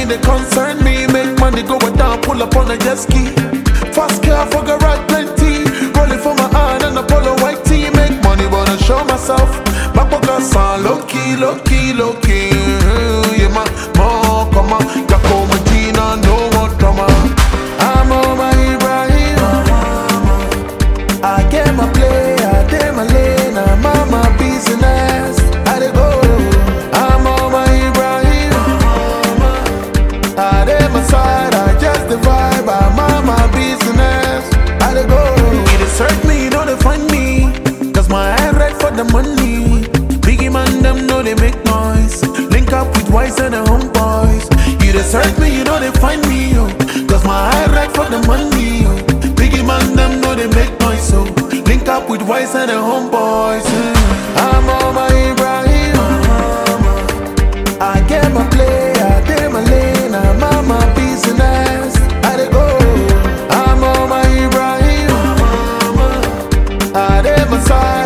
they concern me. Make money go down, pull up on a jet ski. Fast car for garage plenty. Rolling for my hand and a polo white tee. Make money wanna show myself. Back pocket sound low key, low key, low key. Yeah man, more come on. Yako Medina, no more drama. I'm on my Ibrahim. I get my play, I get my lane. I'm on my business. I dey go. I'm on my Ibrahim. I dey my side, I just the vibe. I'm on my business. I dey go. It is hurt me, you know they find me. Cause my head right for the money. Biggie man, them know they make noise. Link up with Wise and the homeboys. You just hurt me, you know they find me, yo. Cause my head right for the money, yo. Biggie man, them know they make noise, so link up with Wise and the homeboys. I'm on my Ibrahim. I get my play, I get my lane. I'm on my business. I dey go. I'm on my Ibrahim. I dey my side.